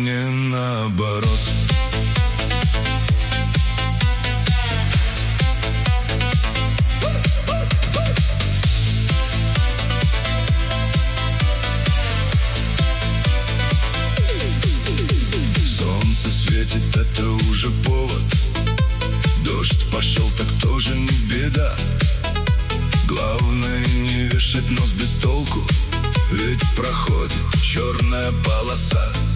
не наоборот. Солнце светит, это уже повод. Дождь пошел, так тоже не беда. Главное не вешать нос без толку, ведь проходит черная полоса.